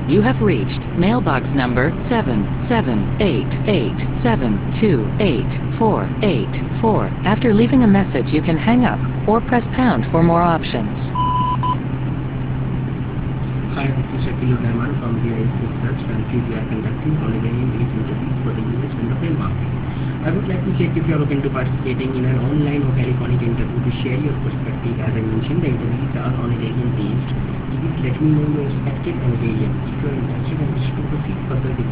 You have reached mailbox number 77887284884. After leaving a message, you can hang up or press pound for more options. Hi, this is Shakil Rahman from GIS Research. Currently, we are conducting holiday in these interviews for the US and the film market. I would like to check if you are open to participating in an online or telephonic interview to share your perspective. As I mentioned, the interviews are holiday based. Please let me know your respective and variant if you are interested and wish to proceed further with